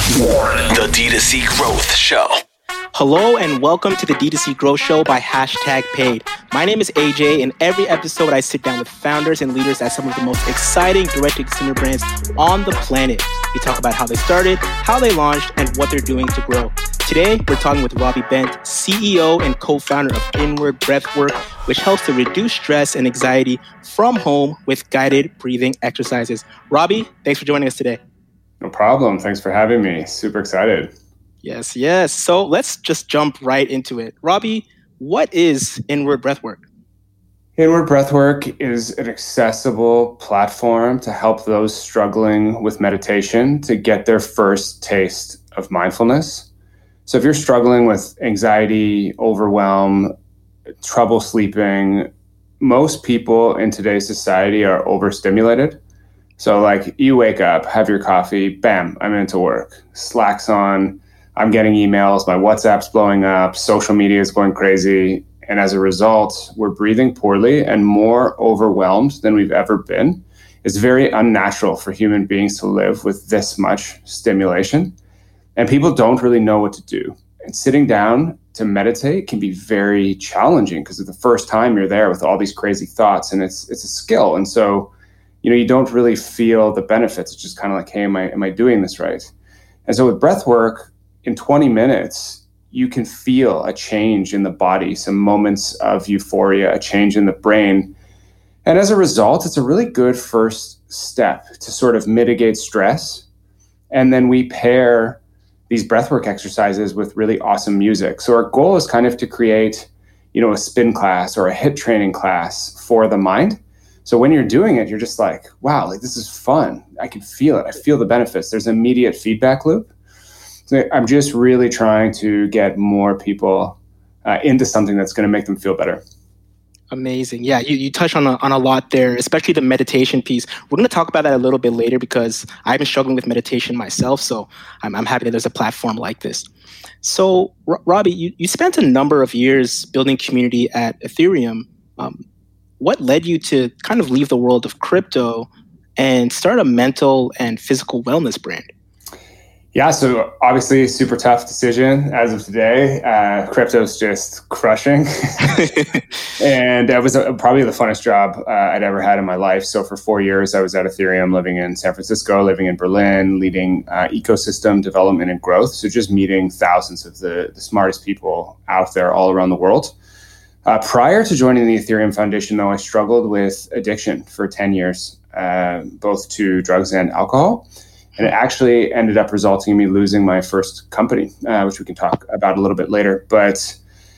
The D2C Growth Show. Hello and welcome to the D2C Growth Show by #Paid. My name is AJ, and every episode I sit down with founders and leaders at some of the most exciting direct-to-consumer brands on the planet. We talk about how they started, how they launched, and what they're doing to grow. Today, we're talking with Robbie Bent, CEO and co-founder of Inward Breathwork, which helps to reduce stress and anxiety from home with guided breathing exercises. Robbie, thanks for joining us today. No problem. Thanks for having me. Super excited. Yes. So let's just jump right into it. Robbie, what is Inward Breathwork? Inward Breathwork is an accessible platform to help those struggling with meditation to get their first taste of mindfulness. So if you're struggling with anxiety, overwhelm, trouble sleeping, most people in today's society are overstimulated. So like you wake up, have your coffee, bam, I'm into work. Slack's on, I'm getting emails, my WhatsApp's blowing up, social media is going crazy. And as a result, we're breathing poorly and more overwhelmed than we've ever been. It's very unnatural for human beings to live with this much stimulation. And people don't really know what to do. And sitting down to meditate can be very challenging because it's the first time you're there with all these crazy thoughts, and it's a skill. And so you don't really feel the benefits. It's just kind of like, hey, am I doing this right? And so with breath work, in 20 minutes, you can feel a change in the body, some moments of euphoria, a change in the brain. And as a result, it's a really good first step to sort of mitigate stress. And then we pair these breathwork exercises with really awesome music. So our goal is kind of to create, a spin class or a HIIT training class for the mind. So when you're doing it, you're just like, wow, this is fun. I can feel it. I feel the benefits. There's immediate feedback loop. So I'm just really trying to get more people into something that's going to make them feel better. Amazing. Yeah, you touched on a lot there, especially the meditation piece. We're going to talk about that a little bit later because I've been struggling with meditation myself. So I'm happy that there's a platform like this. So Robbie, you spent a number of years building community at Ethereum. What led you to kind of leave the world of crypto and start a mental and physical wellness brand? Yeah, so obviously super tough decision as of today. Crypto's just crushing. And it was probably the funnest job I'd ever had in my life. So for 4 years, I was at Ethereum, living in San Francisco, living in Berlin, leading ecosystem development and growth. So just meeting thousands of the smartest people out there all around the world. Prior to joining the Ethereum Foundation, though, I struggled with addiction for 10 years, both to drugs and alcohol. And it actually ended up resulting in me losing my first company, which we can talk about a little bit later. But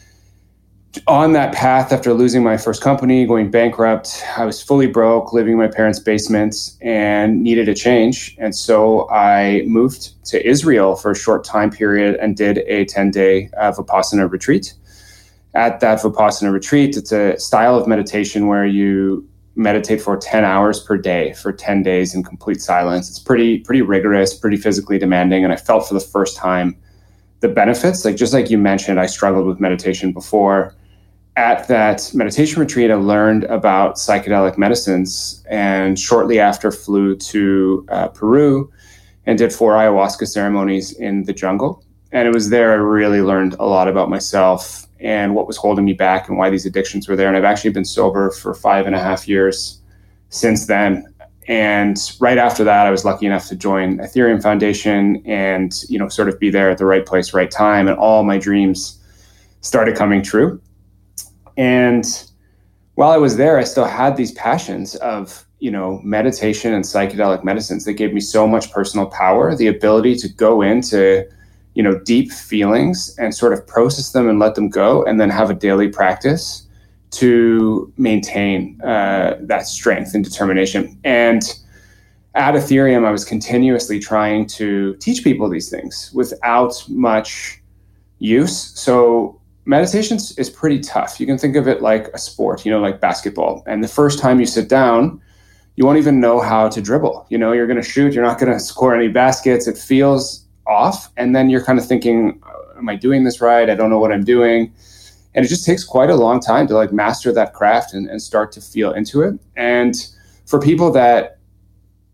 on that path, after losing my first company, going bankrupt, I was fully broke, living in my parents' basement, and needed a change. And so I moved to Israel for a short time period and did a 10-day Vipassana retreat. At that Vipassana retreat, it's a style of meditation where you meditate for 10 hours per day for 10 days in complete silence. It's pretty rigorous, pretty physically demanding. And I felt for the first time the benefits. Just like you mentioned, I struggled with meditation before. At that meditation retreat, I learned about psychedelic medicines, and shortly after flew to Peru and did 4 ayahuasca ceremonies in the jungle. And it was there I really learned a lot about myself and what was holding me back and why these addictions were there. And I've actually been sober for 5.5 years since then. And right after that, I was lucky enough to join Ethereum Foundation and, sort of be there at the right place, right time. And all my dreams started coming true. And while I was there, I still had these passions of, meditation and psychedelic medicines that gave me so much personal power, the ability to go into deep feelings and sort of process them and let them go, and then have a daily practice to maintain that strength and determination. And at Ethereum, I was continuously trying to teach people these things without much use. So meditation is pretty tough. You can think of it like a sport, like basketball. And the first time you sit down, you won't even know how to dribble. You're going to shoot, you're not going to score any baskets. It feels off. And then you're kind of thinking, am I doing this right? I don't know what I'm doing. And it just takes quite a long time to master that craft and start to feel into it. And for people that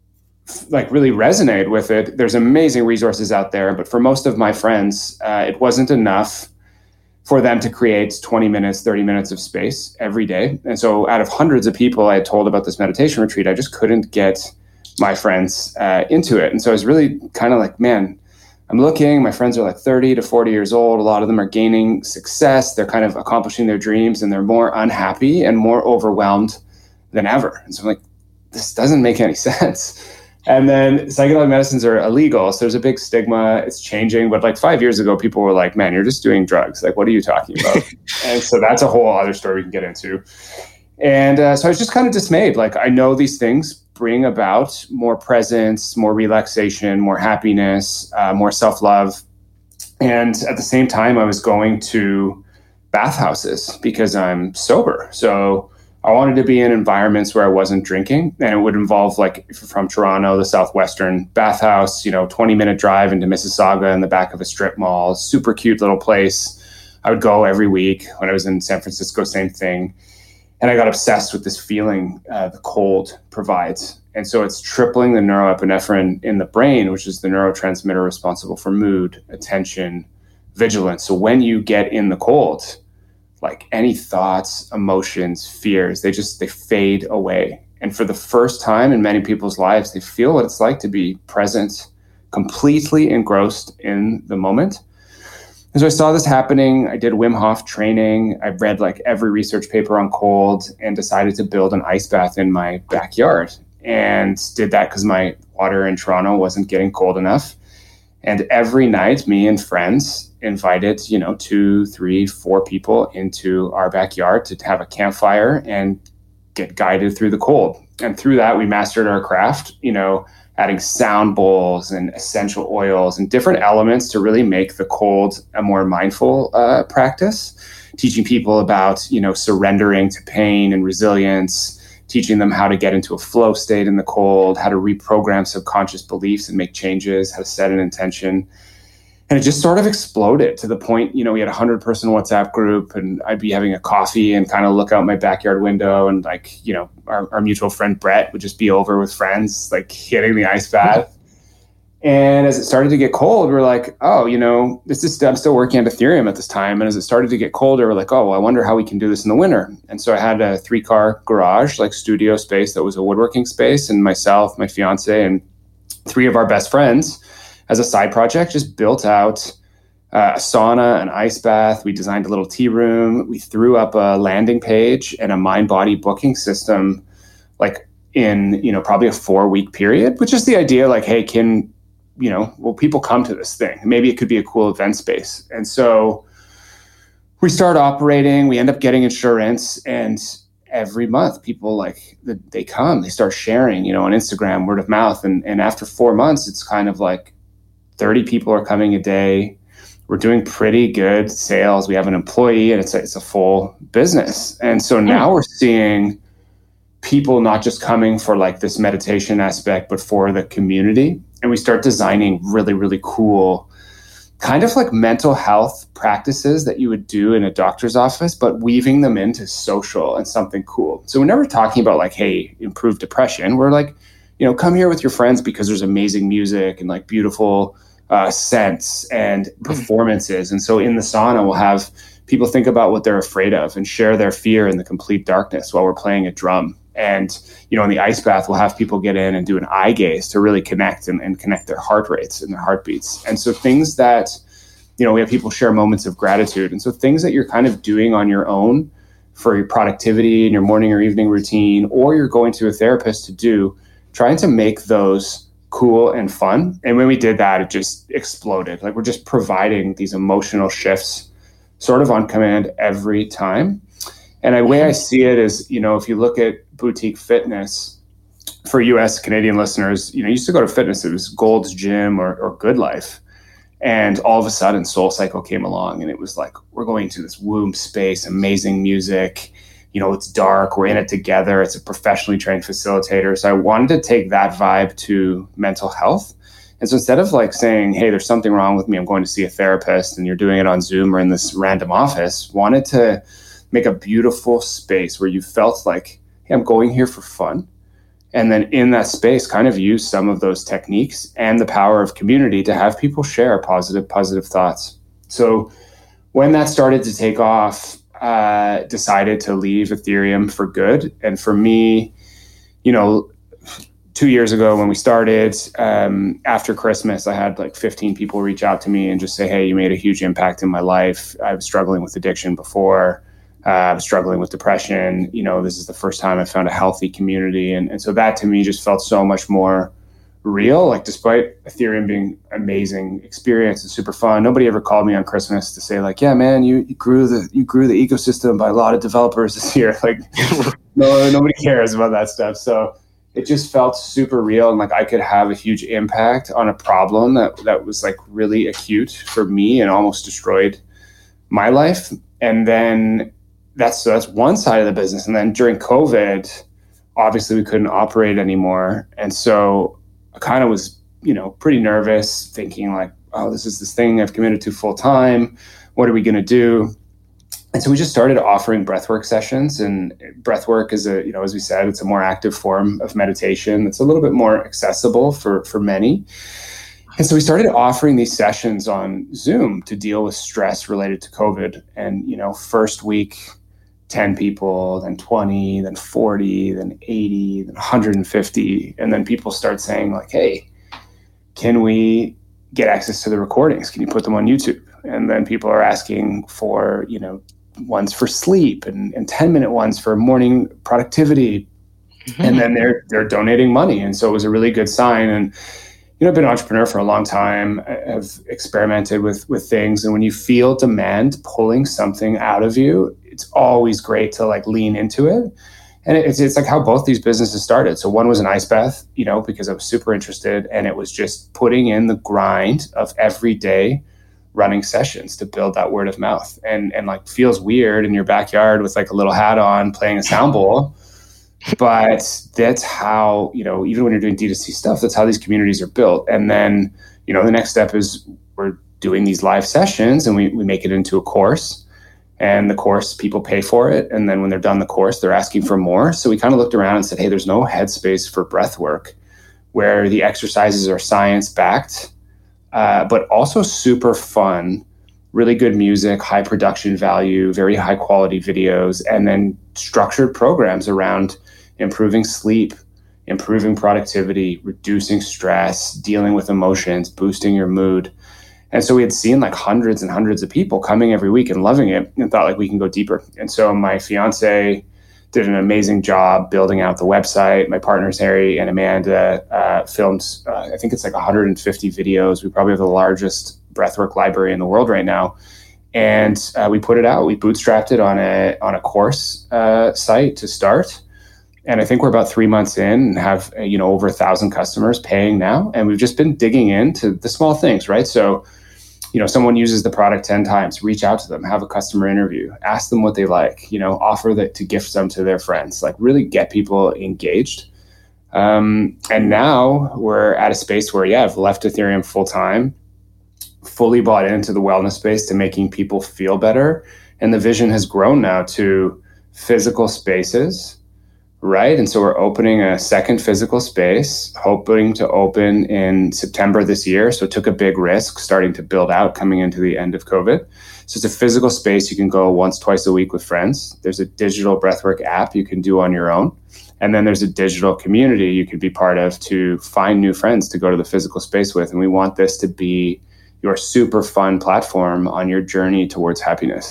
like really resonate with it. There's amazing resources out there, but for most of my friends, it wasn't enough for them to create 20 minutes, 30 minutes of space every day. And so out of hundreds of people I had told about this meditation retreat, I just couldn't get my friends into it. And so I was really kind of like, man, I'm looking, my friends are like 30 to 40 years old. A lot of them are gaining success. They're kind of accomplishing their dreams, and they're more unhappy and more overwhelmed than ever. And so I'm like, this doesn't make any sense. And then psychedelic medicines are illegal. So there's a big stigma. It's changing. But like 5 years ago, people were like, man, you're just doing drugs. Like, what are you talking about? And so that's a whole other story we can get into. And so I was just kind of dismayed. Like, I know these things bring about more presence, more relaxation, more happiness, more self-love. And at the same time, I was going to bathhouses because I'm sober. So I wanted to be in environments where I wasn't drinking, and it would involve, like, if you're from Toronto, the Southwestern bathhouse, 20-minute drive into Mississauga in the back of a strip mall, super cute little place. I would go every week. When I was in San Francisco, same thing. And I got obsessed with this feeling the cold provides. And so it's tripling the neuroepinephrine in the brain, which is the neurotransmitter responsible for mood, attention, vigilance. So when you get in the cold, like, any thoughts, emotions, fears, they fade away. And for the first time in many people's lives, they feel what it's like to be present, completely engrossed in the moment. And so I saw this happening. I did Wim Hof training. I read like every research paper on cold and decided to build an ice bath in my backyard, and did that because my water in Toronto wasn't getting cold enough. And every night, me and friends invited, 2, 3, 4 people into our backyard to have a campfire and get guided through the cold. And through that, we mastered our craft, adding sound bowls and essential oils and different elements to really make the cold a more mindful practice, teaching people about, surrendering to pain and resilience, teaching them how to get into a flow state in the cold, how to reprogram subconscious beliefs and make changes, how to set an intention. And it just sort of exploded to the point, we had a 100-person WhatsApp group, and I'd be having a coffee and kind of look out my backyard window, and like, our mutual friend Brett would just be over with friends, like hitting the ice bath. And as it started to get cold, we're like, oh, I'm still working at Ethereum at this time. And as it started to get colder, we're like, oh, well, I wonder how we can do this in the winter. And so I had a 3-car garage, like studio space that was a woodworking space. And myself, my fiance, and 3 of our best friends, as a side project, just built out a sauna, an ice bath. We designed a little tea room. We threw up a landing page and a mind-body booking system, like in, probably a 4-week period, which is the idea, like, hey, will people come to this thing? Maybe it could be a cool event space. And so we start operating, we end up getting insurance, and every month people they come, they start sharing, on Instagram, word of mouth. And after 4 months, it's kind of like 30 people are coming a day. We're doing pretty good sales. We have an employee, and it's a full business. And so now we're seeing people not just coming for like this meditation aspect, but for the community. And we start designing really, really cool kind of like mental health practices that you would do in a doctor's office, but weaving them into social and something cool. So we're never talking about like, hey, improve depression. We're like, come here with your friends because there's amazing music and like beautiful scents and performances. And so in the sauna, we'll have people think about what they're afraid of and share their fear in the complete darkness while we're playing a drum. And, in the ice bath, we'll have people get in and do an eye gaze to really connect and connect their heart rates and their heartbeats. And so things that, we have people share moments of gratitude. And so things that you're kind of doing on your own for your productivity in your morning or evening routine, or you're going to a therapist to do, trying to make those cool and fun. And when we did that, it just exploded. Like, we're just providing these emotional shifts sort of on command every time. And the way I see it is, if you look at boutique fitness for US Canadian listeners, you used to go to fitness, it was Gold's Gym or Good Life. And all of a sudden SoulCycle came along, and it was like, we're going to this womb space, amazing music, it's dark, we're in it together. It's a professionally trained facilitator. So I wanted to take that vibe to mental health. And so instead of like saying, hey, there's something wrong with me, I'm going to see a therapist, and you're doing it on Zoom or in this random office, wanted to make a beautiful space where you felt like, hey, I'm going here for fun. And then in that space, kind of use some of those techniques and the power of community to have people share positive thoughts. So when that started to take off, decided to leave Ethereum for good. And for me, 2 years ago when we started, after Christmas, I had like 15 people reach out to me and just say, hey, you made a huge impact in my life. I was struggling with addiction before. I was struggling with depression. This is the first time I found a healthy community. And so that to me just felt so much more real. Like, despite Ethereum being amazing experience and super fun, nobody ever called me on Christmas to say like, yeah, man, you grew the ecosystem by a lot of developers this year. Like, no, nobody cares about that stuff. So it just felt super real. And like, I could have a huge impact on a problem that was like really acute for me and almost destroyed my life. And then that's one side of the business. And then during COVID, obviously we couldn't operate anymore. And so I kind of was, pretty nervous, thinking like, oh, this is this thing I've committed to full time. What are we going to do? And so we just started offering breathwork sessions. And breathwork is as we said, it's a more active form of meditation. It's a little bit more accessible for many. And so we started offering these sessions on Zoom to deal with stress related to COVID. And, first week, 10 people, then 20, then 40, then 80, then 150. And then people start saying like, hey, can we get access to the recordings? Can you put them on YouTube? And then people are asking for, ones for sleep and 10-minute ones for morning productivity. Mm-hmm. And then they're donating money. And so it was a really good sign. And, I've been an entrepreneur for a long time. I've experimented with things. And when you feel demand pulling something out of you, it's always great to like lean into it. And it's like how both these businesses started. So one was an ice bath, because I was super interested, and it was just putting in the grind of every day running sessions to build that word of mouth, and like feels weird in your backyard with like a little hat on playing a sound bowl. But that's how, even when you're doing D2C stuff, that's how these communities are built. And then, the next step is we're doing these live sessions, and we make it into a course. And the course, people pay for it. And then when they're done the course, they're asking for more. So we kind of looked around and said, hey, there's no headspace for breath work where the exercises are science-backed, but also super fun, really good music, high production value, very high quality videos, and then structured programs around improving sleep, improving productivity, reducing stress, dealing with emotions, boosting your mood. And so we had seen like hundreds and hundreds of people coming every week and loving it, and thought like we can go deeper. And so my fiance did an amazing job building out the website. My partners, Harry and Amanda, filmed, I think it's like 150 videos. We probably have the largest breathwork library in the world right now. And we put it out. We bootstrapped it on a course site to start. And I think we're about 3 months in and have, over 1,000 customers paying now. And we've just been digging into the small things, right? So, someone uses the product 10 times, reach out to them, have a customer interview, ask them what they like, offer that to gift them to their friends, like really get people engaged. And now we're at a space where, I've left Ethereum full time, fully bought into the wellness space, to making people feel better. And the vision has grown now to physical spaces. Right. And so we're opening a second physical space, hoping to open in September this year. So it took a big risk starting to build out coming into the end of COVID. So it's a physical space. You can go once, twice a week with friends. There's a digital breathwork app you can do on your own. And then there's a digital community you could be part of to find new friends to go to the physical space with. And we want this to be your super fun platform on your journey towards happiness.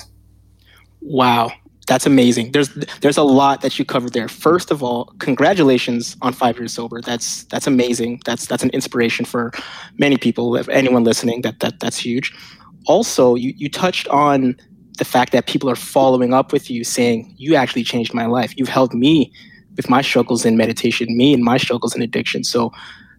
Wow. That's amazing. There's a lot that you covered there. First of all, congratulations on 5 years sober. That's amazing. That's an inspiration for many people. If anyone listening, that's huge. Also, you touched on the fact that people are following up with you saying, you actually changed my life. You've helped me with my struggles in meditation, me and my struggles in addiction. So,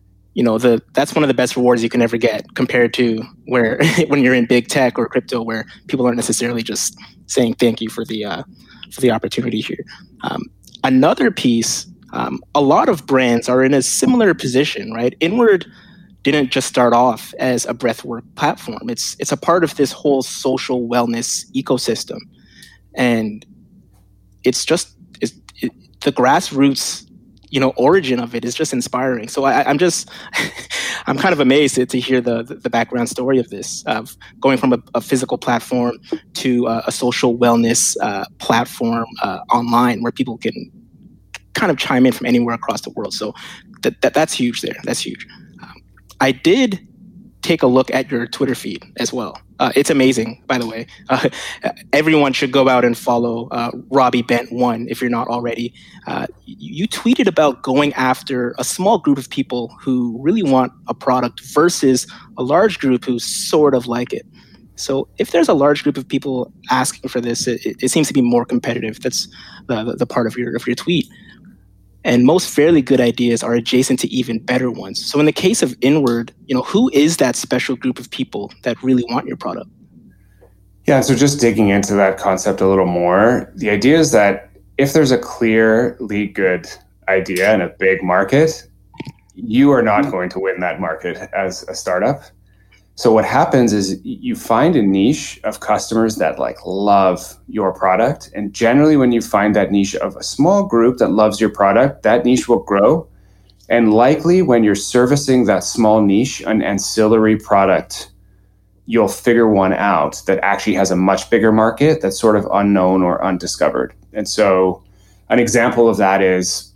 that's one of the best rewards you can ever get, compared to where when you're in big tech or crypto, where people aren't necessarily just saying thank you for the opportunity here. Another piece, a lot of brands are in a similar position, right? Inward didn't just start off as a breathwork platform. It's a part of this whole social wellness ecosystem, and it's the grassroots origin of it is just inspiring. So I'm just, I'm kind of amazed to hear the background story of this, of going from a physical platform to a social wellness platform online where people can kind of chime in from anywhere across the world. So that's huge there. That's huge. I did take a look at your Twitter feed as well. It's amazing, by the way. Everyone should go out and follow Robbie Bent 1 if you're not already. You tweeted about going after a small group of people who really want a product versus a large group who sort of like it. So if there's a large group of people asking for this, it seems to be more competitive. That's the part of your tweet. And most fairly good ideas are adjacent to even better ones. So in the case of Inward, who is that special group of people that really want your product? Yeah, so just digging into that concept a little more, the idea is that if there's a clearly good idea in a big market, you are not going to win that market as a startup. So what happens is you find a niche of customers that love your product. And generally when you find that niche of a small group that loves your product, that niche will grow. And likely when you're servicing that small niche, an ancillary product, you'll figure one out that actually has a much bigger market that's sort of unknown or undiscovered. And so an example of that is,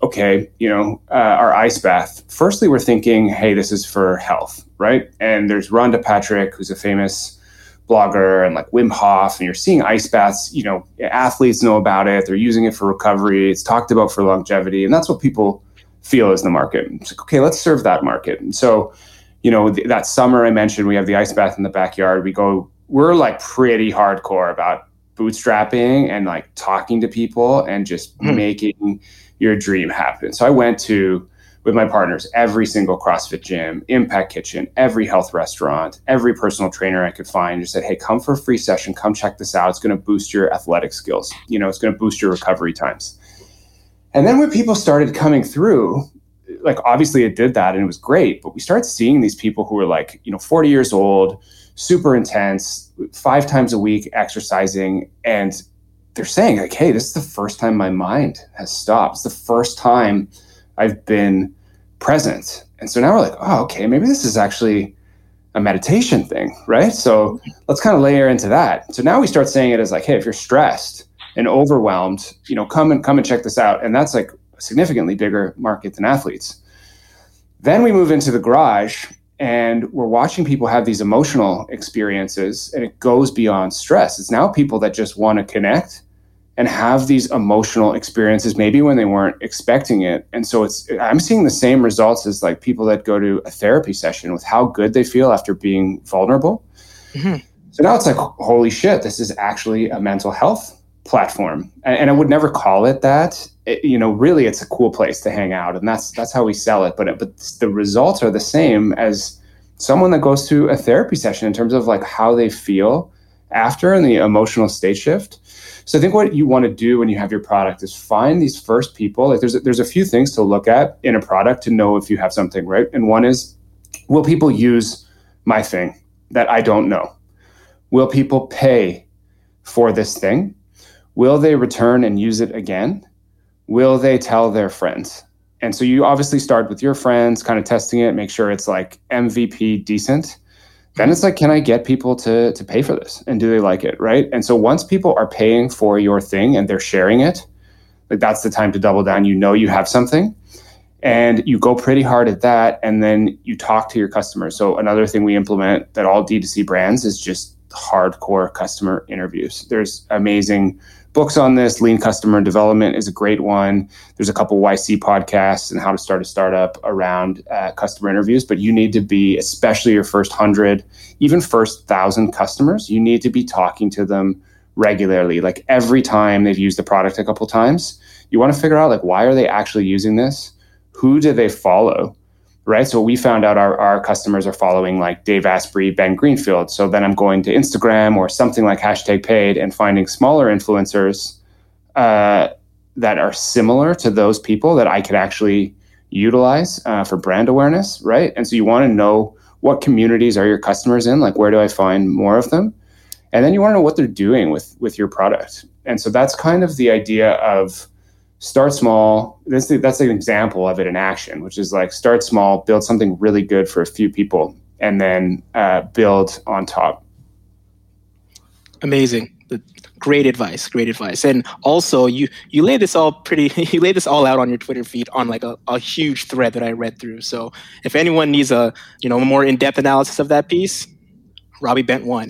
our ice bath. Firstly, we're thinking, hey, this is for health, right? And there's Rhonda Patrick, who's a famous blogger, and Wim Hof, and you're seeing ice baths, athletes know about it. They're using it for recovery. It's talked about for longevity. And that's what people feel is the market. It's okay, let's serve that market. And so, that summer I mentioned, we have the ice bath in the backyard. We're pretty hardcore about bootstrapping and talking to people and just making your dream happen. So I went with my partners, every single CrossFit gym, Impact Kitchen, every health restaurant, every personal trainer I could find, just said, hey, come for a free session, come check this out. It's going to boost your athletic skills. It's going to boost your recovery times. And then when people started coming through, obviously it did that and it was great, but we started seeing these people who were 40 years old, super intense, 5 times a week exercising. And they're saying hey, this is the first time my mind has stopped. It's the first time I've been present. And so now we're oh, okay, maybe this is actually a meditation thing, right? So let's kind of layer into that. So now we start saying it as hey, if you're stressed and overwhelmed, come and check this out. And that's a significantly bigger market than athletes. Then we move into the garage and we're watching people have these emotional experiences, and it goes beyond stress. It's now people that just want to connect and have these emotional experiences, maybe when they weren't expecting it. And so I'm seeing the same results as people that go to a therapy session with how good they feel after being vulnerable. Mm-hmm. So now it's holy shit, this is actually a mental health platform. And I would never call it that. Really it's a cool place to hang out, and that's how we sell it. But the results are the same as someone that goes to a therapy session in terms of how they feel after and the emotional state shift. So I think what you want to do when you have your product is find these first people. There's a few things to look at in a product to know if you have something, right? And one is, will people use my thing that I don't know? Will people pay for this thing? Will they return and use it again? Will they tell their friends? And so you obviously start with your friends, kind of testing it, make sure it's MVP decent. Then it's can I get people to pay for this? And do they like it, right? And so once people are paying for your thing and they're sharing it, that's the time to double down. You have something, and you go pretty hard at that, and then you talk to your customers. So another thing we implement that all D2C brands is just hardcore customer interviews. There's amazing books on this. Lean Customer Development is a great one. There's a couple YC podcasts and how to start a startup around customer interviews. But you need to be, especially your first 100, even first 1,000 customers, you need to be talking to them regularly. Every time they've used the product a couple times, you want to figure out why are they actually using this? Who do they follow? Right. So we found out our customers are following Dave Asprey, Ben Greenfield. So then I'm going to Instagram or something like #paid and finding smaller influencers that are similar to those people that I could actually utilize for brand awareness. Right. And so you want to know what communities are your customers in? Where do I find more of them? And then you want to know what they're doing with your product. And so that's kind of the idea of start small. That's an example of it in action, which is like start small, build something really good for a few people, and then build on top. Amazing. Great advice. And also you lay this all out on your Twitter feed on like a huge thread that I read through. So if anyone needs a more in-depth analysis of that piece, Robbie Bent won.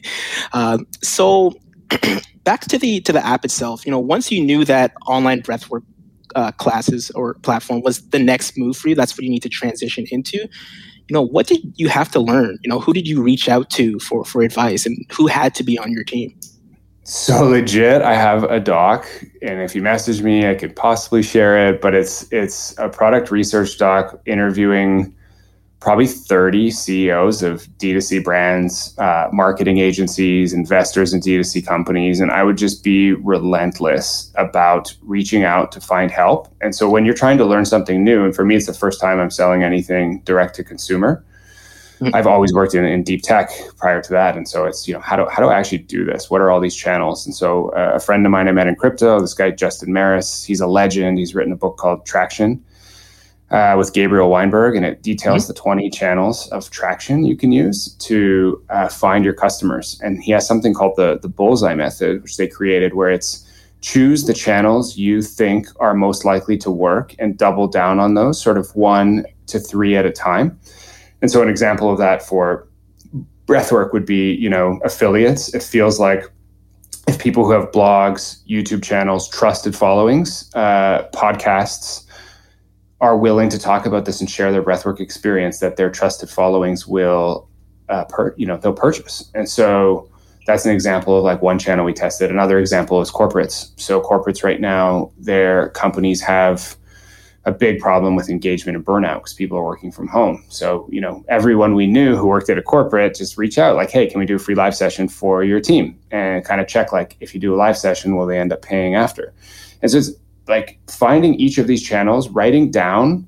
So back to the app itself, once you knew that online breathwork classes or platform was the next move for you, that's what you need to transition into. What did you have to learn? Who did you reach out to for advice, and who had to be on your team? So legit, I have a doc, and if you message me, I could possibly share it, but it's a product research doc interviewing probably 30 CEOs of D2C brands, marketing agencies, investors in D2C companies. And I would just be relentless about reaching out to find help. And so when you're trying to learn something new, and for me, it's the first time I'm selling anything direct to consumer. I've always worked in deep tech prior to that. And so it's, how do I actually do this? What are all these channels? And so a friend of mine I met in crypto, this guy, Justin Maris, he's a legend. He's written a book called Traction with Gabriel Weinberg, and it details the 20 channels of traction you can use to find your customers. And he has something called the bullseye method, which they created, where it's choose the channels you think are most likely to work and double down on those sort of 1 to 3 at a time. And so an example of that for breathwork would be, affiliates. It feels like if people who have blogs, YouTube channels, trusted followings, podcasts are willing to talk about this and share their breathwork experience, that their trusted followings will, they'll purchase. And so that's an example of like one channel we tested. Another example is corporates. So corporates right now, their companies have a big problem with engagement and burnout because people are working from home. So, everyone we knew who worked at a corporate just reach out like, hey, can we do a free live session for your team? And kind of check like, if you do a live session, will they end up paying after? And so it's like finding each of these channels, writing down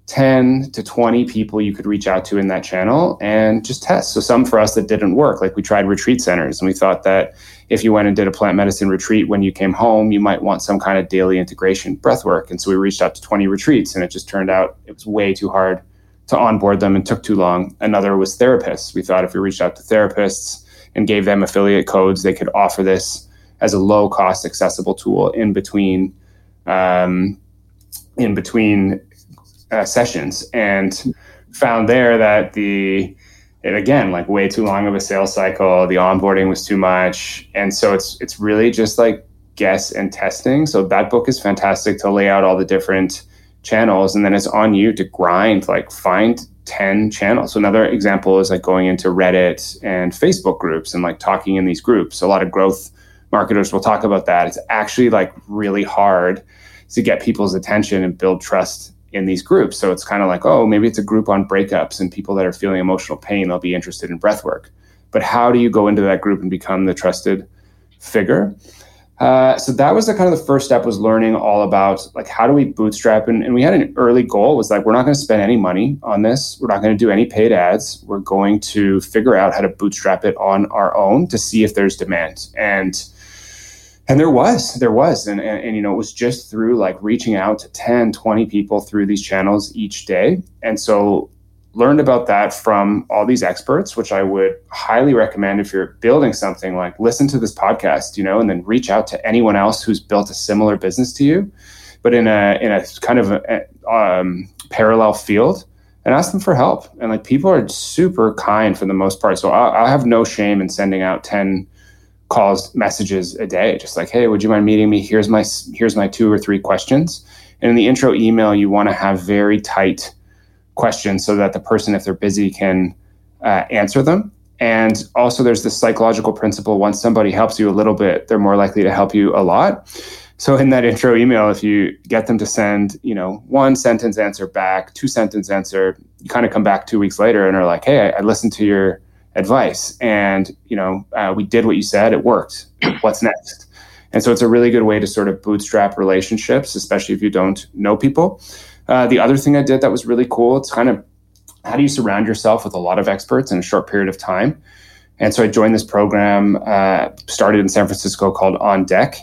10 to 20 people you could reach out to in that channel and just test. So some for us that didn't work, like we tried retreat centers, and we thought that if you went and did a plant medicine retreat when you came home, you might want some kind of daily integration breath work. And so we reached out to 20 retreats, and it just turned out it was way too hard to onboard them and took too long. Another was therapists. We thought if we reached out to therapists and gave them affiliate codes, they could offer this as a low cost, accessible tool in between sessions, and found there that again, like way too long of a sales cycle, the onboarding was too much. And so it's really just like guess and testing. So that book is fantastic to lay out all the different channels, and then it's on you to grind, like find 10 channels. So another example is like going into Reddit and Facebook groups and like talking in these groups. A lot of growth marketers will talk about that. It's actually like really hard to get people's attention and build trust in these groups. So it's kind of like, oh, maybe it's a group on breakups and people that are feeling emotional pain, they'll be interested in breathwork. But how do you go into that group and become the trusted figure? So that was the kind of the first step, was learning all about like, how do we bootstrap? And we had an early goal, was like, we're not going to spend any money on this. We're not going to do any paid ads. We're going to figure out how to bootstrap it on our own to see if there's demand. And there was, and it was just through like reaching out to 10, 20 people through these channels each day. And so learned about that from all these experts, which I would highly recommend if you're building something, like listen to this podcast, and then reach out to anyone else who's built a similar business to you, but in a kind of a parallel field, and ask them for help. And like people are super kind for the most part. So I'll have no shame in sending out 10 calls, messages a day, just like, hey, would you mind meeting me? Here's my 2 or 3 questions. And in the intro email, you want to have very tight questions so that the person, if they're busy, can answer them. And also there's this psychological principle. Once somebody helps you a little bit, they're more likely to help you a lot. So in that intro email, if you get them to send, 1 sentence answer back, 2 sentence answer, you kind of come back 2 weeks later and are like, hey, I listened to your advice, and we did what you said, it worked. What's next? And so it's a really good way to sort of bootstrap relationships, especially if you don't know people. The other thing I did that was really cool, it's kind of, how do you surround yourself with a lot of experts in a short period of time? And so I joined this program, started in San Francisco, called On Deck.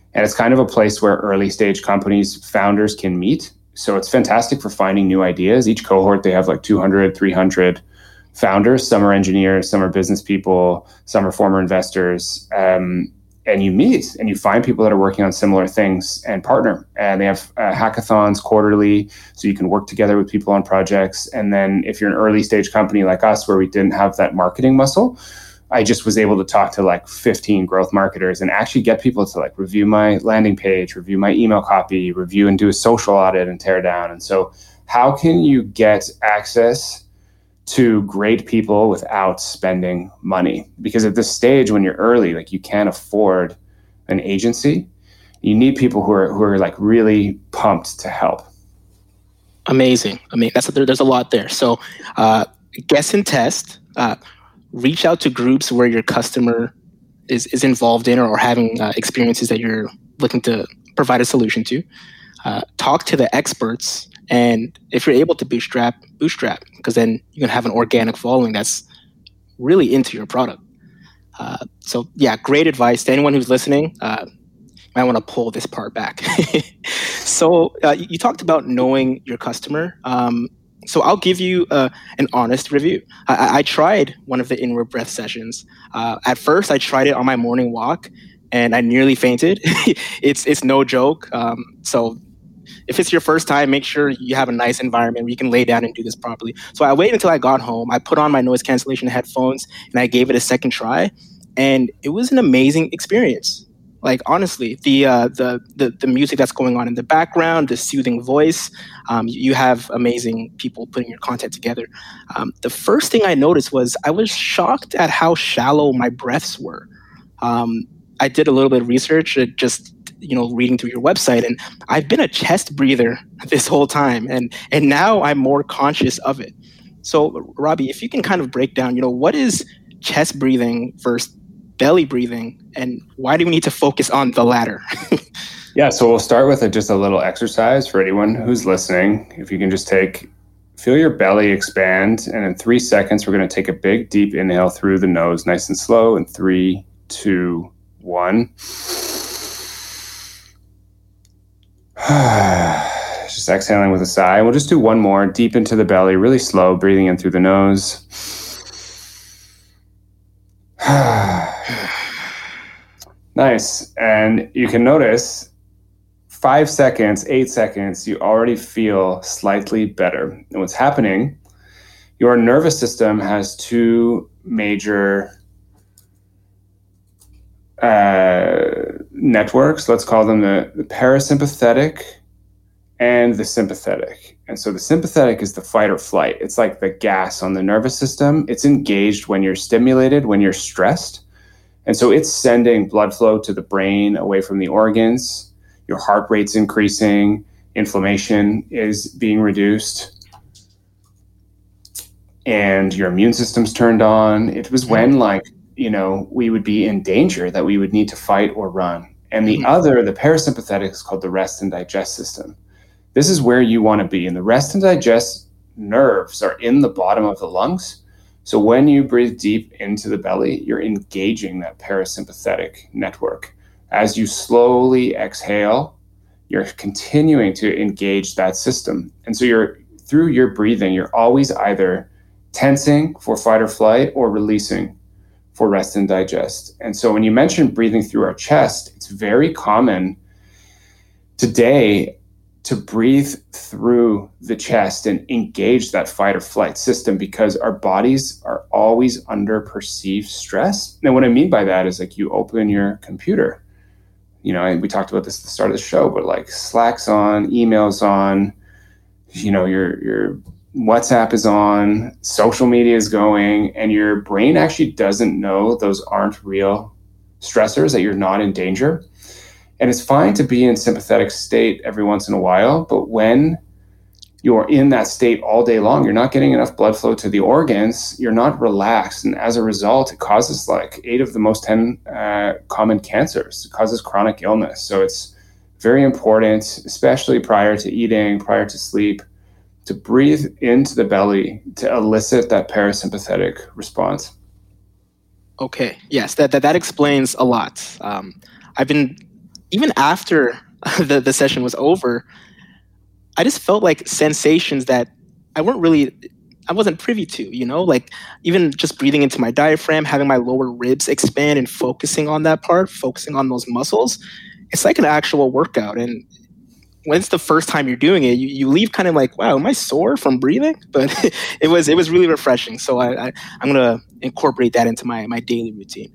And it's kind of a place where early stage companies, founders can meet. So it's fantastic for finding new ideas. Each cohort, they have like 200, 300 founders. Some are engineers, some are business people, some are former investors. And you meet and you find people that are working on similar things and partner. And they have hackathons quarterly, so you can work together with people on projects. And then if you're an early stage company like us, where we didn't have that marketing muscle, I just was able to talk to like 15 growth marketers and actually get people to like review my landing page, review my email copy, review and do a social audit and tear down. And so how can you get access to great people without spending money? Because at this stage, when you're early, like you can't afford an agency. You need people who are like really pumped to help. Amazing. I mean, there's a lot there. So guess and test, reach out to groups where your customer is involved in or having experiences that you're looking to provide a solution to. Talk to the experts. And if you're able to bootstrap, because then you can have an organic following that's really into your product. So yeah, great advice to anyone who's listening. You might want to pull this part back. So you talked about knowing your customer. So I'll give you an honest review. I tried one of the inward breath sessions. At first, I tried it on my morning walk, and I nearly fainted. It's no joke. So if it's your first time, make sure you have a nice environment where you can lay down and do this properly. So I waited until I got home. I put on my noise cancellation headphones and I gave it a second try. And it was an amazing experience. Like, honestly, the music that's going on in the background, the soothing voice, you have amazing people putting your content together. The first thing I noticed was I was shocked at how shallow my breaths were. I did a little bit of research, just reading through your website, and I've been a chest breather this whole time, and now I'm more conscious of it. So, Robbie, if you can kind of break down, what is chest breathing versus belly breathing, and why do we need to focus on the latter? Yeah, so we'll start with just a little exercise for anyone who's listening. If you can just feel your belly expand, and in 3 seconds, we're going to take a big, deep inhale through the nose, nice and slow, in 3, 2, 1. Just exhaling with a sigh. And we'll just do one more, deep into the belly, really slow, breathing in through the nose. Nice. And you can notice 5 seconds, 8 seconds, you already feel slightly better. And what's happening, your nervous system has two major networks. Let's call them the parasympathetic and the sympathetic. And so the sympathetic is the fight or flight. It's like the gas on the nervous system. It's engaged when you're stimulated, when you're stressed. And so it's sending blood flow to the brain away from the organs. Your heart rate's increasing. Inflammation is being reduced. And your immune system's turned on. It was when we would be in danger that we would need to fight or run. And the parasympathetic is called the rest and digest system. This is where you want to be. And the rest and digest nerves are in the bottom of the lungs. So when you breathe deep into the belly, you're engaging that parasympathetic network. As you slowly exhale, you're continuing to engage that system. And so through your breathing, you're always either tensing for fight or flight or releasing for rest and digest. And so when you mention breathing through our chest, it's very common today to breathe through the chest and engage that fight or flight system, because our bodies are always under perceived stress. And what I mean by that is, like, you open your computer, and we talked about this at the start of the show, but like Slack's on, email's on, your WhatsApp is on, social media is going, and your brain actually doesn't know those aren't real stressors, that you're not in danger. And it's fine to be in sympathetic state every once in a while, but when you're in that state all day long, you're not getting enough blood flow to the organs, you're not relaxed. And as a result, it causes like 8 of the most 10 common cancers. It causes chronic illness. So it's very important, especially prior to eating, prior to sleep, to breathe into the belly to elicit that parasympathetic response. Okay. Yes, that explains a lot. I've been even after the session was over, I just felt like sensations that I wasn't privy to, like even just breathing into my diaphragm, having my lower ribs expand and focusing on that part, focusing on those muscles. It's like an actual workout. And when it's the first time you're doing it, you leave kind of like, wow, am I sore from breathing? But it was really refreshing. So I'm going to incorporate that into my daily routine.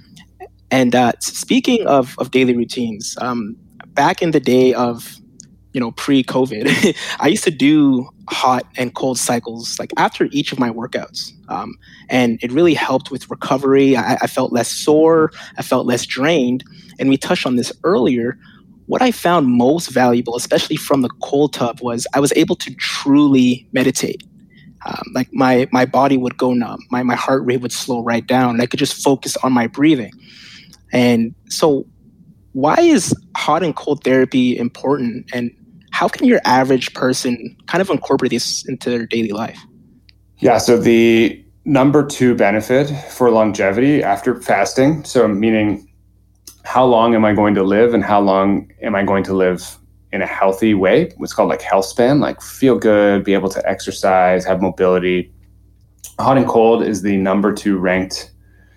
And speaking of daily routines, back in the day of, pre-COVID, I used to do hot and cold cycles like after each of my workouts. And it really helped with recovery. I felt less sore. I felt less drained. And we touched on this earlier. What I found most valuable, especially from the cold tub, was I was able to truly meditate. Like my body would go numb. My heart rate would slow right down. And I could just focus on my breathing. And so why is hot and cold therapy important? And how can your average person kind of incorporate this into their daily life? Yeah, so the number 2 benefit for longevity after fasting, so meaning how long am I going to live and how long am I going to live in a healthy way? What's called like health span, like feel good, be able to exercise, have mobility. Hot and cold is the number 2 ranked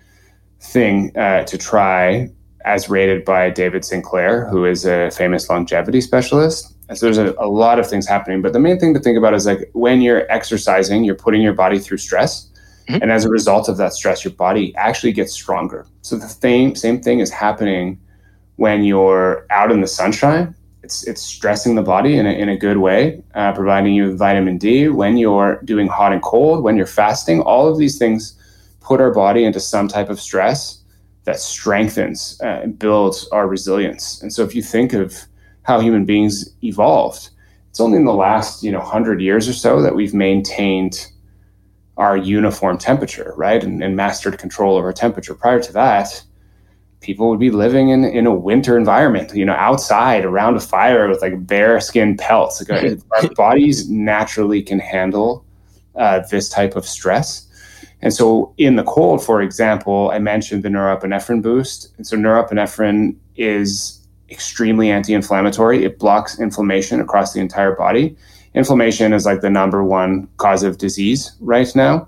thing to try, as rated by David Sinclair, who is a famous longevity specialist. And so there's a lot of things happening. But the main thing to think about is like when you're exercising, you're putting your body through stress. Mm-hmm. And as a result of that stress, your body actually gets stronger. So the same thing is happening when you're out in the sunshine. It's stressing the body in a good way, providing you with vitamin D. When you're doing hot and cold, when you're fasting, all of these things put our body into some type of stress that strengthens and builds our resilience. And so if you think of how human beings evolved, it's only in the last 100 years or so that we've maintained our uniform temperature, right? And mastered control over temperature. Prior to that, people would be living in a winter environment, outside around a fire with like bare skin pelts. Like our bodies naturally can handle this type of stress. And so in the cold, for example, I mentioned the norepinephrine boost. And so norepinephrine is extremely anti-inflammatory. It blocks inflammation across the entire body. Inflammation is like the number 1 cause of disease right now.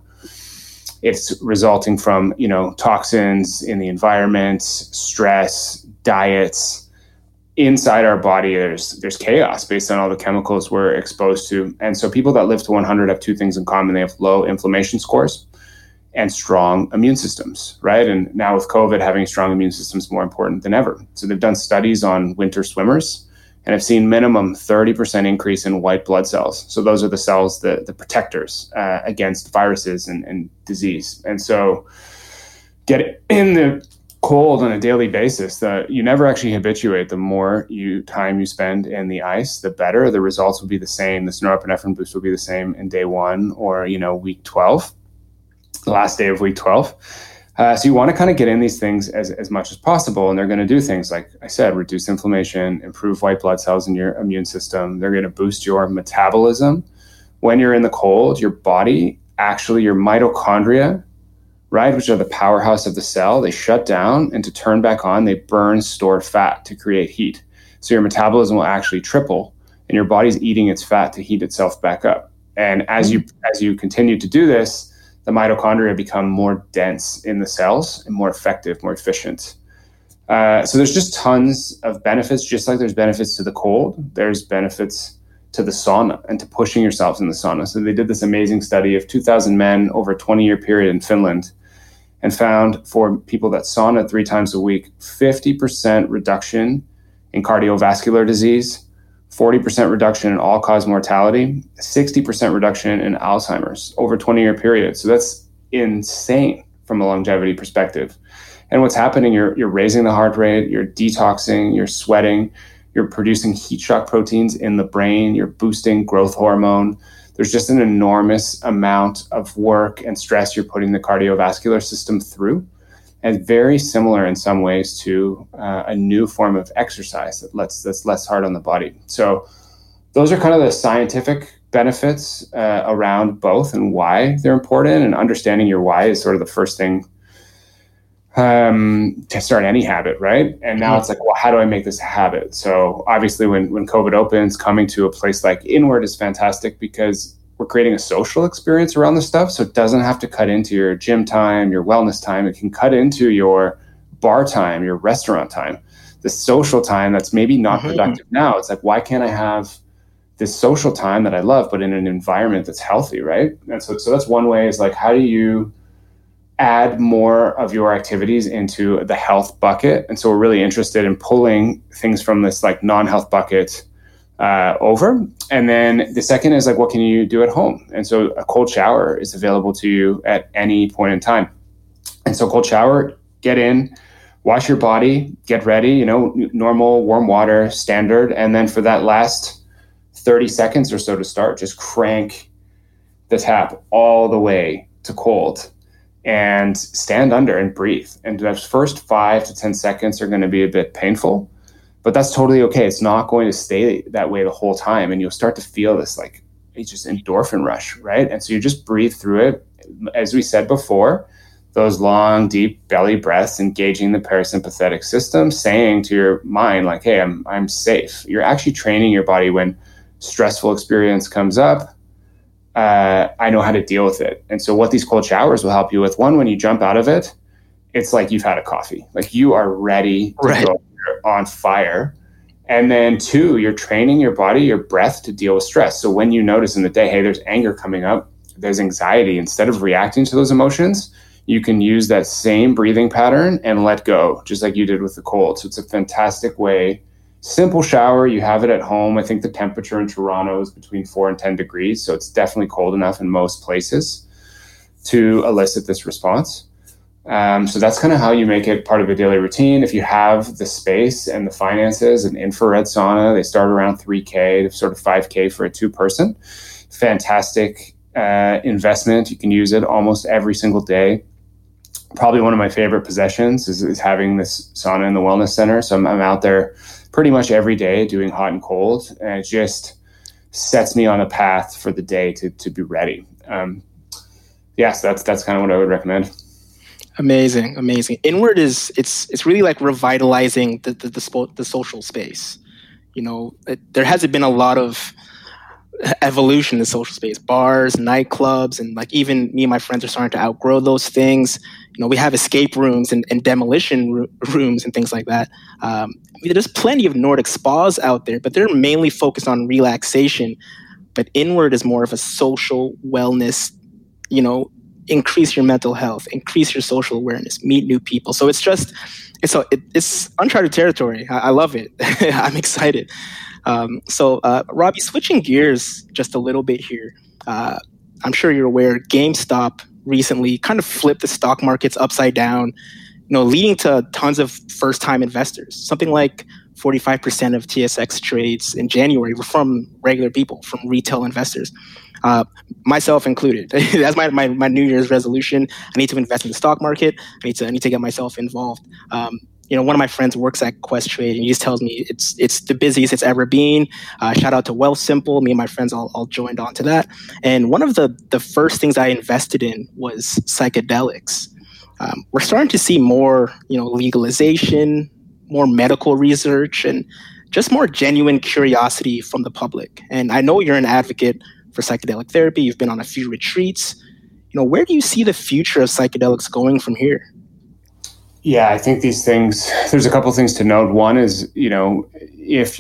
It's resulting from, toxins in the environment, stress, diets. Inside our body, there's chaos based on all the chemicals we're exposed to. And so people that live to 100 have 2 things in common. They have low inflammation scores and strong immune systems, right? And now with COVID, having a strong immune system is more important than ever. So they've done studies on winter swimmers and have seen minimum 30% increase in white blood cells. So those are the cells, the protectors against viruses and disease. And so get in the cold on a daily basis, that you never actually habituate. The more time you spend in the ice, the better. The results will be the same. This norepinephrine boost will be the same in day 1 or, week 12. The last day of week 12. So you want to kind of get in these things as much as possible. And they're going to do things like I said, reduce inflammation, improve white blood cells in your immune system. They're going to boost your metabolism. When you're in the cold, your body, actually your mitochondria, right, which are the powerhouse of the cell, they shut down, and to turn back on, they burn stored fat to create heat. So your metabolism will actually triple, and your body's eating its fat to heat itself back up. And as you continue to do this, the mitochondria become more dense in the cells and more effective, more efficient. So there's just tons of benefits, just like there's benefits to the cold, there's benefits to the sauna and to pushing yourself in the sauna. So they did this amazing study of 2,000 men over a 20-year period in Finland and found for people that sauna 3 times a week, 50% reduction in cardiovascular disease, 40% reduction in all-cause mortality, 60% reduction in Alzheimer's over a 20-year period. So that's insane from a longevity perspective. And what's happening, you're raising the heart rate, you're detoxing, you're sweating, you're producing heat shock proteins in the brain, you're boosting growth hormone. There's just an enormous amount of work and stress you're putting the cardiovascular system through. And very similar in some ways to a new form of exercise that's less hard on the body. So those are kind of the scientific benefits around both and why they're important. And understanding your why is sort of the first thing to start any habit, right? And now it's like, well, how do I make this a habit? So obviously when COVID opens, coming to a place like Inward is fantastic because we're creating a social experience around this stuff. So it doesn't have to cut into your gym time, your wellness time. It can cut into your bar time, your restaurant time, the social time that's maybe not productive now. It's like, why can't I have this social time that I love, but in an environment that's healthy, right? And so that's one way, is like, how do you add more of your activities into the health bucket? And so we're really interested in pulling things from this like non-health bucket over. And then the second is like, what can you do at home? And so a cold shower is available to you at any point in time. And so cold shower, get in, wash your body, get ready, normal warm water, standard. And then for that last 30 seconds or so to start, just crank the tap all the way to cold and stand under and breathe. And those first 5 to 10 seconds are going to be a bit painful, but that's totally okay. It's not going to stay that way the whole time. And you'll start to feel this like, it's just endorphin rush, right? And so you just breathe through it. As we said before, those long, deep belly breaths, engaging the parasympathetic system, saying to your mind like, hey, I'm safe. You're actually training your body when stressful experience comes up. I know how to deal with it. And so what these cold showers will help you with, one, when you jump out of it, it's like you've had a coffee, like you are ready to go, you're on fire. And then two, you're training your body, your breath to deal with stress. So when you notice in the day, hey, there's anger coming up, there's anxiety, instead of reacting to those emotions, you can use that same breathing pattern and let go, just like you did with the cold. So it's a fantastic way. Simple shower, you have it at home. I think the temperature in Toronto is between 4 and 10 degrees. So it's definitely cold enough in most places to elicit this response. So that's kind of how you make it part of a daily routine. If you have the space and the finances, an infrared sauna, they start around $3K to sort of $5K for a 2-person. Fantastic investment. You can use it almost every single day. Probably one of my favorite possessions is having this sauna in the wellness center. So I'm out there pretty much every day doing hot and cold, and it just sets me on a path for the day to be ready. So that's kind of what I would recommend. Amazing. Inward it's really like revitalizing the social space. There hasn't been a lot of evolution in the social space, bars, nightclubs, and like even me and my friends are starting to outgrow those things. We have escape rooms and demolition rooms and things like that. There's plenty of Nordic spas out there, but they're mainly focused on relaxation. But Inward is more of a social wellness, increase your mental health, increase your social awareness, meet new people. So it's uncharted territory. I love it. I'm excited. So Robbie, switching gears just a little bit here. I'm sure you're aware GameStop recently kind of flipped the stock markets upside down, leading to tons of first-time investors. Something like 45% of TSX trades in January were from regular people, from retail investors, myself included. That's my New Year's resolution. I need to invest in the stock market. I need to get myself involved. One of my friends works at Questrade, and he just tells me it's the busiest it's ever been. Shout out to Wealthsimple. Me and my friends all joined on to that. And one of the first things I invested in was psychedelics. We're starting to see more, legalization, more medical research, and just more genuine curiosity from the public. And I know you're an advocate for psychedelic therapy. You've been on a few retreats. Where do you see the future of psychedelics going from here? Yeah, I think there's a couple of things to note. One is, if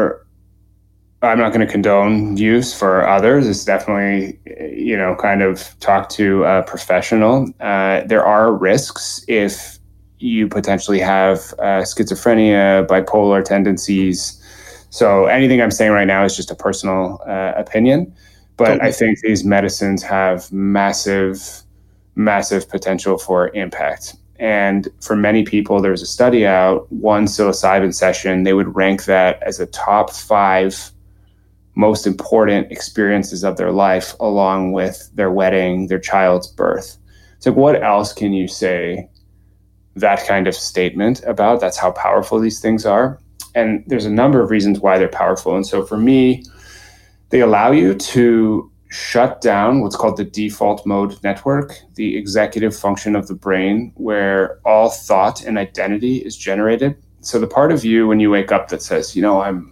I'm not going to condone use for others. It's definitely, kind of talk to a professional. There are risks if you potentially have schizophrenia, bipolar tendencies. So anything I'm saying right now is just a personal opinion. But I think these medicines have massive, massive potential for impact. And for many people, there's a study out, one psilocybin session, they would rank that as a top 5 most important experiences of their life, along with their wedding, their child's birth. So what else can you say that kind of statement about? That's how powerful these things are. And there's a number of reasons why they're powerful. And so for me, they allow you to shut down what's called the default mode network, the executive function of the brain where all thought and identity is generated. So the part of you when you wake up that says, I'm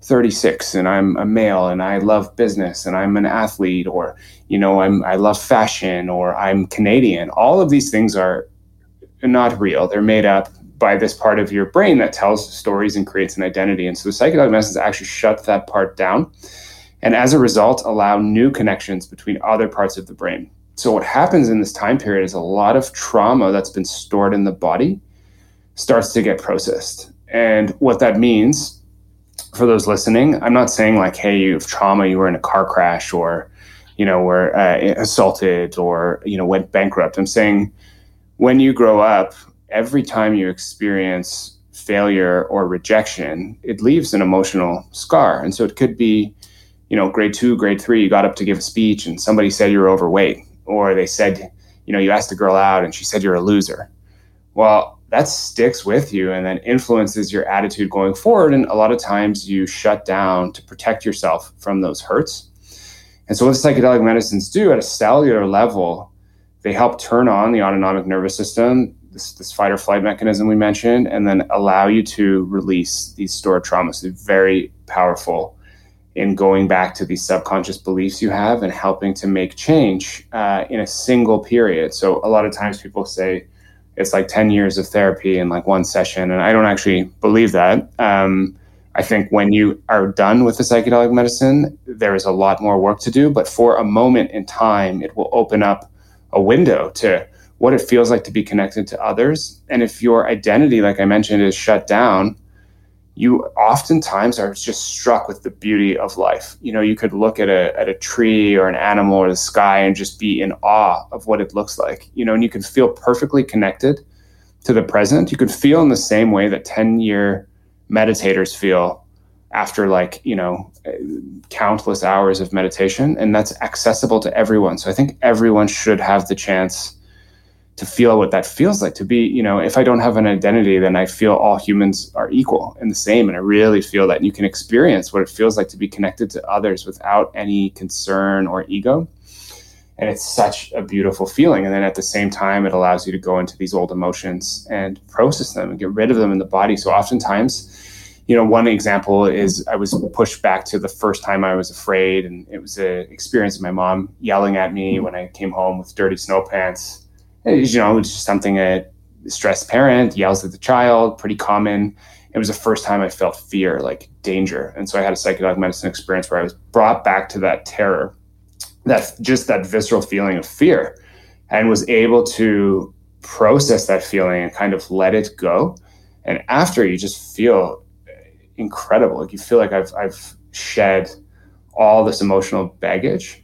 36 and I'm a male and I love business and I'm an athlete, or, I love fashion, or I'm Canadian. All of these things are not real. They're made up by this part of your brain that tells stories and creates an identity. And so the psychedelic medicines actually shut that part down. And as a result, allow new connections between other parts of the brain. So what happens in this time period is a lot of trauma that's been stored in the body starts to get processed. And what that means for those listening, I'm not saying like, hey, you have trauma, you were in a car crash, or, were assaulted, or, went bankrupt. I'm saying when you grow up, every time you experience failure or rejection, it leaves an emotional scar. And so it could be, grade 2, grade 3, you got up to give a speech and somebody said you were overweight, or they said, you asked a girl out and she said you're a loser. Well, that sticks with you and then influences your attitude going forward. And a lot of times you shut down to protect yourself from those hurts. And so what psychedelic medicines do at a cellular level, they help turn on the autonomic nervous system, this fight or flight mechanism we mentioned, and then allow you to release these stored traumas. They're very powerful in going back to these subconscious beliefs you have and helping to make change in a single period. So a lot of times people say it's like 10 years of therapy in like one session, and I don't actually believe that. I think when you are done with the psychedelic medicine, there is a lot more work to do, but for a moment in time, it will open up a window to what it feels like to be connected to others. And if your identity, like I mentioned, is shut down, you oftentimes are just struck with the beauty of life. You could look at a tree or an animal or the sky and just be in awe of what it looks like, and you can feel perfectly connected to the present. You could feel in the same way that 10-year meditators feel after countless hours of meditation, and that's accessible to everyone. So I think everyone should have the chance to feel what that feels like to be, if I don't have an identity, then I feel all humans are equal and the same. And I really feel that, and you can experience what it feels like to be connected to others without any concern or ego. And it's such a beautiful feeling. And then at the same time, it allows you to go into these old emotions and process them and get rid of them in the body. So oftentimes, one example is I was pushed back to the first time I was afraid. And it was an experience of my mom yelling at me when I came home with dirty snow pants. It's just something a stressed parent yells at the child, pretty common. It was the first time I felt fear, like danger. And so I had a psychedelic medicine experience where I was brought back to that terror, that visceral feeling of fear, and was able to process that feeling and kind of let it go. And after, you just feel incredible. Like you feel like I've shed all this emotional baggage.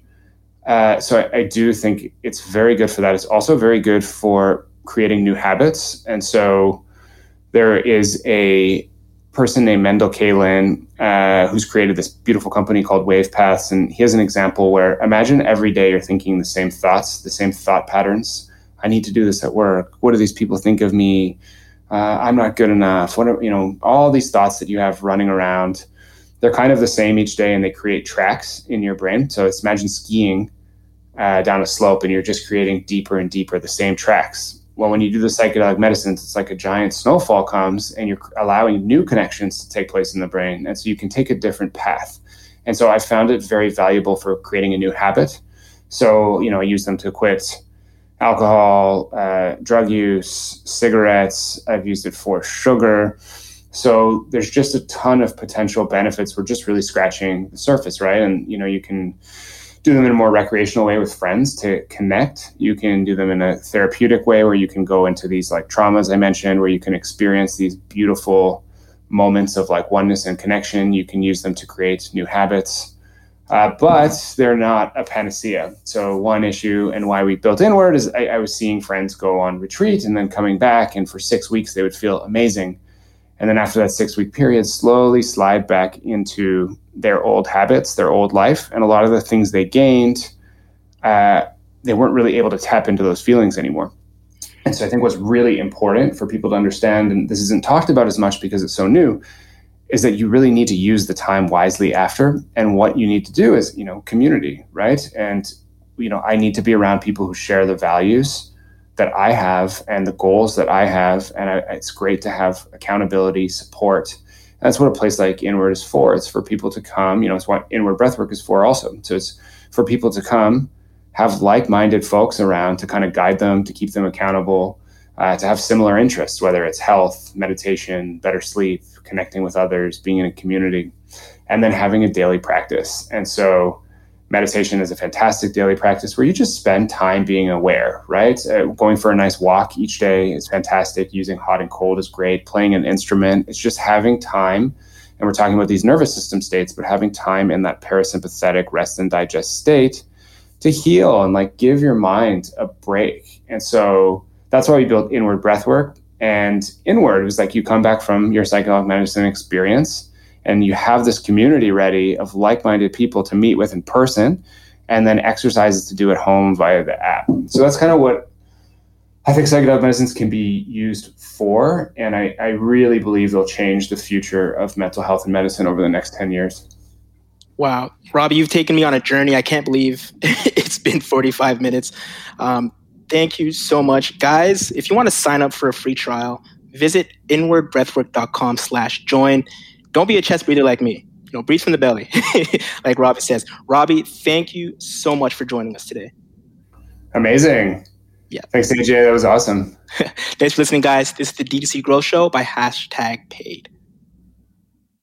So I do think it's very good for that. It's also very good for creating new habits. And so there is a person named Mendel Kaelin who's created this beautiful company called Wave Paths. And he has an example where imagine every day you're thinking the same thoughts, the same thought patterns. I need to do this at work. What do these people think of me? I'm not good enough. All these thoughts that you have running around, they're kind of the same each day, and they create tracks in your brain. So it's imagine skiing down a slope and you're just creating deeper and deeper the same tracks. Well, when you do the psychedelic medicines, it's like a giant snowfall comes and you're allowing new connections to take place in the brain. And so you can take a different path. And so I found it very valuable for creating a new habit. So, I use them to quit alcohol, drug use, cigarettes. I've used it for sugar. So there's just a ton of potential benefits. We're just really scratching the surface, right? And, you can do them in a more recreational way with friends to connect. You can do them in a therapeutic way where you can go into these like traumas I mentioned, where you can experience these beautiful moments of like oneness and connection. You can use them to create new habits, but they're not a panacea. So one issue and why we built inward is I was seeing friends go on retreat and then coming back, and for 6 weeks they would feel amazing. And then after that 6-week period, slowly slide back into their old habits, their old life. And a lot of the things they gained, they weren't really able to tap into those feelings anymore. And so I think what's really important for people to understand, and this isn't talked about as much because it's so new, is that you really need to use the time wisely after. And what you need to do is, community, right? And, I need to be around people who share the values that I have and the goals that I have. And it's great to have accountability, support. And that's what a place like Inward is for. It's for people to come, it's what Inward Breathwork is for also. So it's for people to come, have like-minded folks around to kind of guide them, to keep them accountable, to have similar interests, whether it's health, meditation, better sleep, connecting with others, being in a community, and then having a daily practice. And so meditation is a fantastic daily practice where you just spend time being aware, right? Going for a nice walk each day is fantastic. Using hot and cold is great. Playing an instrument, it's just having time. And we're talking about these nervous system states, but having time in that parasympathetic rest and digest state to heal and give your mind a break. And so that's why we built Inward Breathwork. And Inward was you come back from your psychedelic medicine experience and you have this community ready of like-minded people to meet with in person, and then exercises to do at home via the app. So that's kind of what I think psychedelic medicines can be used for. And I really believe they'll change the future of mental health and medicine over the next 10 years. Wow. Robbie, you've taken me on a journey. I can't believe it's been 45 minutes. Thank you so much. Guys, if you want to sign up for a free trial, visit inwardbreathwork.com/join. Don't be a chest breather like me. Breathe from the belly, like Robbie says. Robbie, thank you so much for joining us today. Amazing. Yeah. Thanks, AJ. That was awesome. Thanks for listening, guys. This is the D2C Growth Show by #paid.